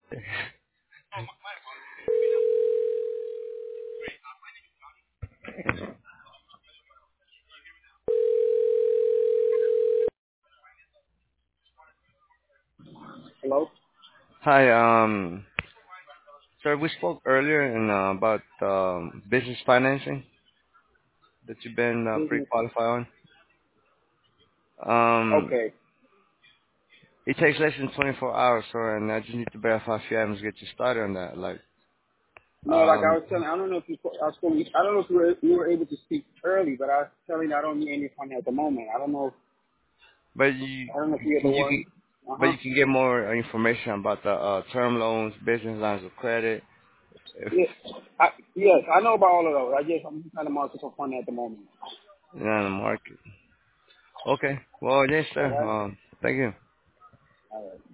Hello? Hi, sir, we spoke earlier about business financing that you've been Business. pre-qualified on. Okay. It takes less than 24 hours, sir, and I just need to verify a few items to get you started on that. No, like I Um, was telling, I don't know if you, I was telling, I don't know if you were able to speak early, but I was telling you I don't need any funding at the moment. I don't know. but you, I don't know if you're the you one. can, Uh but huh. you can get more information about the term loans, business lines of credit. If Yeah. Yes, I know about all of those. I'm just trying to market for funding at the moment. you're on the market. Okay. Well, yes, All sir. right. Thank you. All right.